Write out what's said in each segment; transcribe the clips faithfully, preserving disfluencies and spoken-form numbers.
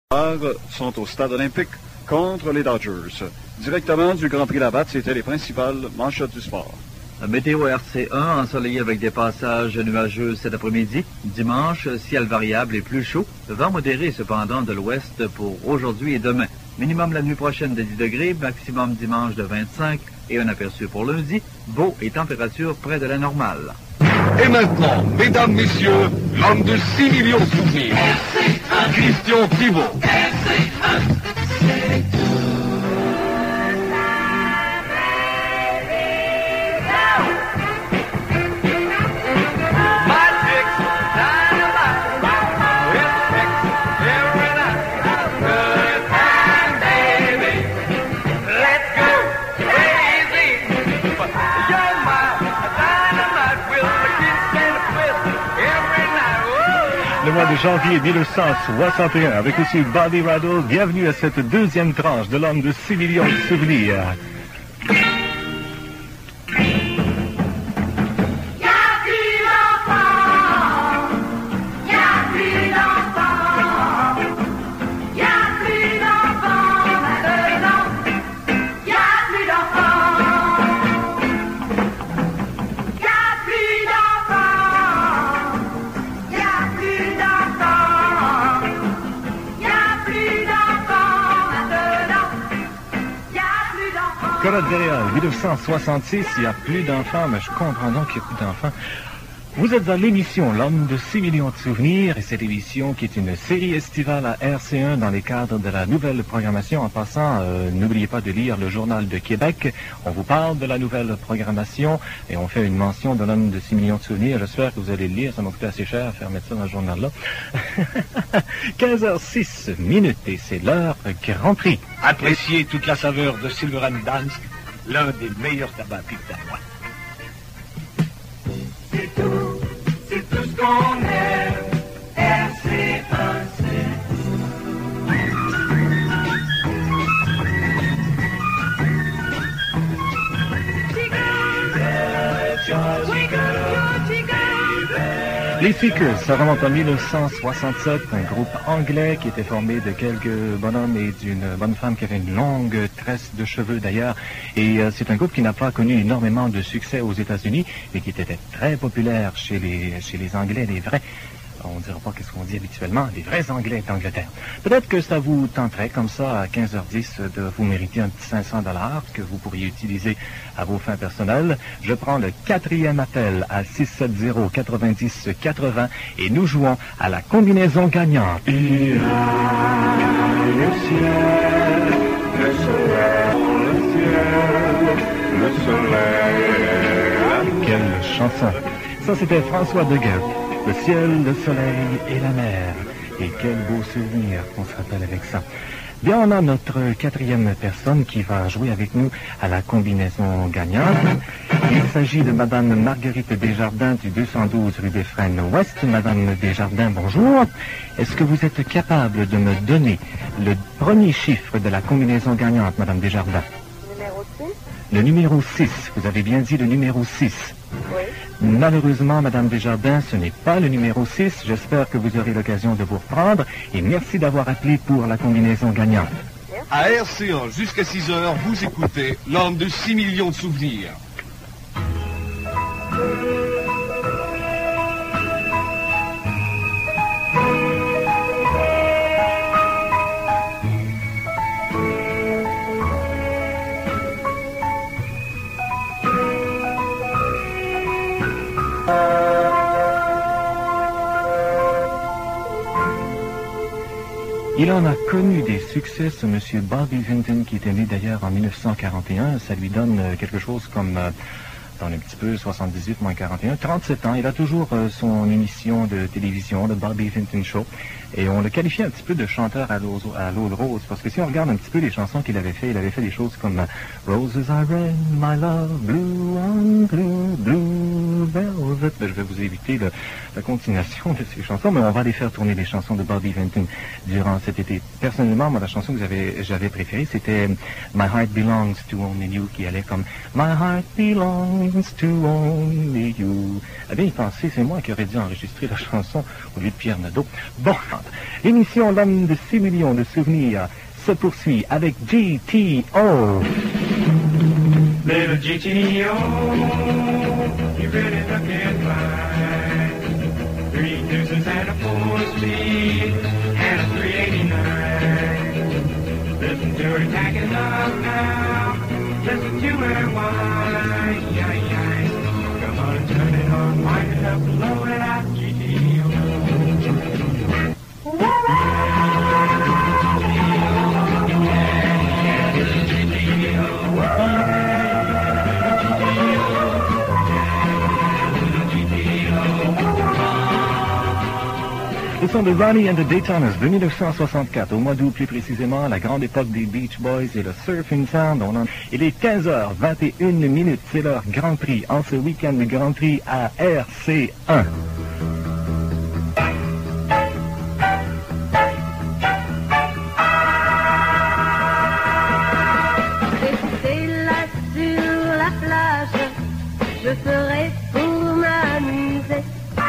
sont au stade olympique contre les Dodgers. Directement du Grand Prix Labatt, c'était les principales manchettes du sport. Météo R C un, ensoleillé avec des passages nuageux cet après-midi. Dimanche, ciel variable et plus chaud. Vent modéré cependant de l'ouest pour aujourd'hui et demain. Minimum la nuit prochaine de dix degrés, maximum dimanche de vingt-cinq et un aperçu pour lundi. Beau et température près de la normale. Et maintenant, mesdames, messieurs, l'homme de six millions de souvenirs, Christian Thibault. Le mois de janvier mille neuf cent soixante et un, avec aussi Bobby Rattle. Bienvenue à cette deuxième tranche de l'homme de six millions de souvenirs. Colombia, mille neuf cent soixante-six, il n'y a plus d'enfants, mais je comprends donc qu'il n'y a plus d'enfants. Vous êtes dans l'émission L'Homme de six millions de souvenirs, et cette émission qui est une série estivale à R C un dans les cadres de la nouvelle programmation. En passant, euh, n'oubliez pas de lire le Journal de Québec. On vous parle de la nouvelle programmation et on fait une mention de L'Homme de six millions de souvenirs. J'espère que vous allez le lire, ça m'a coûté assez cher à faire mettre ça dans ce journal-là. quinze heures six minutes et c'est l'heure Grand Prix. Appréciez toute la saveur de Silver and Dansk, l'un des meilleurs tabacs danois. C'est tout, c'est tout ce qu'on aime, R C un, Les Seekers, ça remonte en mille neuf cent soixante-sept, un groupe anglais qui était formé de quelques bonhommes et d'une bonne femme qui avait une longue tresse de cheveux d'ailleurs. Et euh, c'est un groupe qui n'a pas connu énormément de succès aux États-Unis, mais qui était très populaire chez les, chez les Anglais, les vrais. On ne dira pas qu'est-ce qu'on dit habituellement, les vrais Anglais d'Angleterre. Peut-être que ça vous tenterait, comme ça, à quinze heures dix, de vous mériter un petit cinq cents dollars que vous pourriez utiliser à vos fins personnelles. Je prends le quatrième appel à six sept zéro, quatre-vingt-dix, quatre-vingts et nous jouons à la combinaison gagnante. Il y a le ciel, le soleil, le ciel, le soleil. Quelle chanson! Ça, c'était François Degueux. Le ciel, le soleil et la mer. Et quel beau souvenir qu'on se rappelle avec ça. Bien, on a notre quatrième personne qui va jouer avec nous à la combinaison gagnante. Il s'agit de Madame Marguerite Desjardins du deux cent douze rue des Frênes Ouest. Madame Desjardins, bonjour. Est-ce que vous êtes capable de me donner le premier chiffre de la combinaison gagnante, Madame Desjardins? Numéro six. Le numéro six. Vous avez bien dit le numéro six. Oui. Malheureusement, Madame Desjardins, ce n'est pas le numéro six. J'espère que vous aurez l'occasion de vous reprendre. Et merci d'avoir appelé pour la combinaison gagnante. À R C un, jusqu'à six heures, vous écoutez L'Homme de six millions de souvenirs. Il en a connu des succès, ce monsieur Bobby Vinton, qui était né d'ailleurs en mille neuf cent quarante et un. Ça lui donne euh, quelque chose comme, euh, dans un petit peu, soixante-dix-huit moins quarante et un, trente-sept ans. Il a toujours euh, son émission de télévision, le Bobby Vinton Show. Et on le qualifie un petit peu de chanteur à l'eau à l'eau de rose, parce que si on regarde un petit peu les chansons qu'il avait fait, il avait fait des choses comme « Roses are red, my love, blue on blue, blue velvet ». Ben, je vais vous éviter le, la continuation de ces chansons, mais on va les faire tourner les chansons de Bobby Vinton durant cet été. Personnellement, moi, la chanson que j'avais, j'avais préférée, c'était « My Heart Belongs to Only You », qui allait comme « My Heart Belongs to Only You ». Eh bien, il pensait, c'est moi qui aurais dû enregistrer la chanson au lieu de Pierre Nadeau. Bon, trente. L'émission L'homme de six millions de souvenirs se poursuit avec G T O. Little G T O, you really looking fine. Three deuces and a four speed and a three eighty-nine. Listen to her tacking up now. Listen to her whine. Yeah, yeah. Come on, turn it on, wind it up, blow it out, G T O. Le son de Ronnie and the Daytoners de mille neuf cent soixante-quatre, au mois d'août plus précisément, la grande époque des Beach Boys et le Surfing Sound. On en... Il est quinze heures vingt et une minutes, c'est leur Grand Prix en ce week-end, le Grand Prix à R C un. Rester là sur la plage, je ferai pour m'amuser.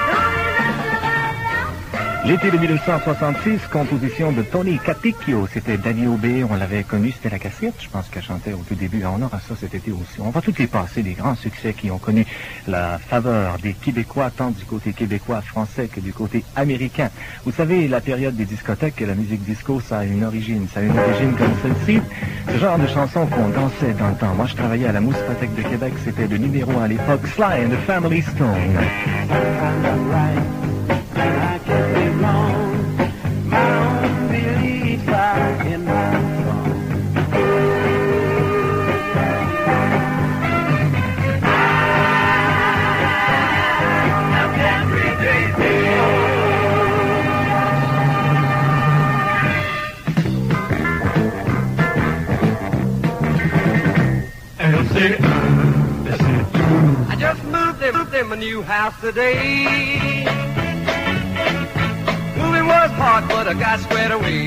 L'été de mille neuf cent soixante-six, composition de Tony Capicchio. C'était Danny Aubé, on l'avait connu, c'était la cassette, je pense qu'elle chantait au tout début. On aura ça cet été aussi. On va tout les passer, des grands succès qui ont connu la faveur des Québécois, tant du côté québécois, français que du côté américain. Vous savez, la période des discothèques et la musique disco, ça a une origine. Ça a une origine comme celle-ci. Ce genre de chanson qu'on dansait dans le temps. Moi, je travaillais à la Moussepothèque de Québec, c'était le numéro un à l'époque, Sly and the Family Stone. I could be wrong, my own beliefs are in my song. I can't breathe I just moved in, moved in my new house today. Moving was hard, but I got squared away.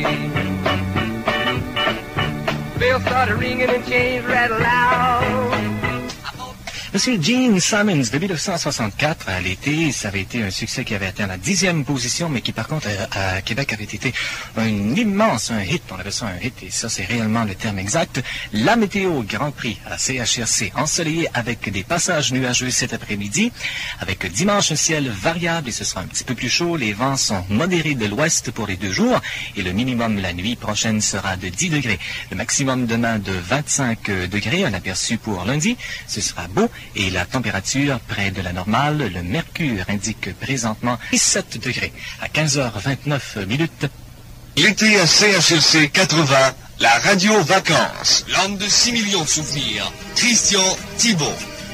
Bells started ringing and chains rattled loud. Monsieur Gene Simmons, de mille neuf cent soixante-quatre, à l'été, ça avait été un succès qui avait atteint la dixième position, mais qui par contre à, à Québec avait été un immense, un hit, on appelle ça un hit, et ça c'est réellement le terme exact. La météo Grand Prix à C H R C, ensoleillé avec des passages nuageux cet après-midi, avec dimanche un ciel variable et ce sera un petit peu plus chaud, les vents sont modérés de l'ouest pour les deux jours, et le minimum la nuit prochaine sera de dix degrés. Le maximum demain de vingt-cinq degrés, un aperçu pour lundi, ce sera beau, et la température près de la normale, le mercure indique présentement dix-sept degrés à quinze heures vingt-neuf minutes. L'été à C H L C quatre-vingts, la radio vacances. L'homme de six millions de souvenirs, Christian Thibault.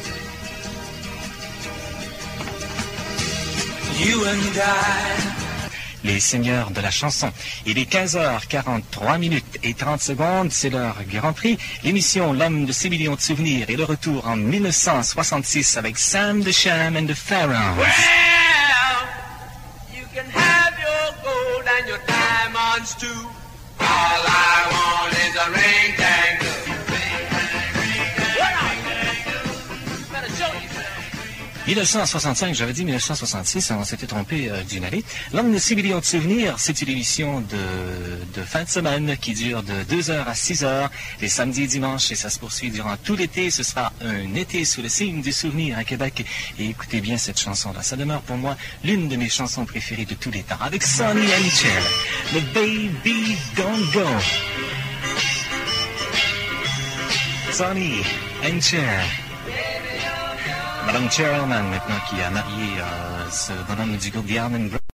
You and I. Les seigneurs de la chanson. Il est quinze heures quarante-trois minutes et trente secondes, c'est leur Grand Prix. L'émission L'homme de six millions de souvenirs est le retour en mille neuf cent soixante-six avec Sam the Sham and the Pharaohs. Well, you can have your gold and your diamonds too. All I want is a ring tangle. mille neuf cent soixante-cinq, j'avais dit mille neuf cent soixante-six, on s'était trompé euh, d'une année. L'homme de six millions de souvenirs, c'est une émission de, de fin de semaine qui dure de deux heures à six heures, les samedis et dimanches, et ça se poursuit durant tout l'été. Ce sera un été sous le signe du souvenir à Québec. Et écoutez bien cette chanson-là, ça demeure pour moi l'une de mes chansons préférées de tous les temps, avec Sonny and Cher, le Baby Don't Go. Sonny and Cher. Madame Cher Allman, maintenant, qui a marié euh, ce bonhomme du groupe The Allman Brothers.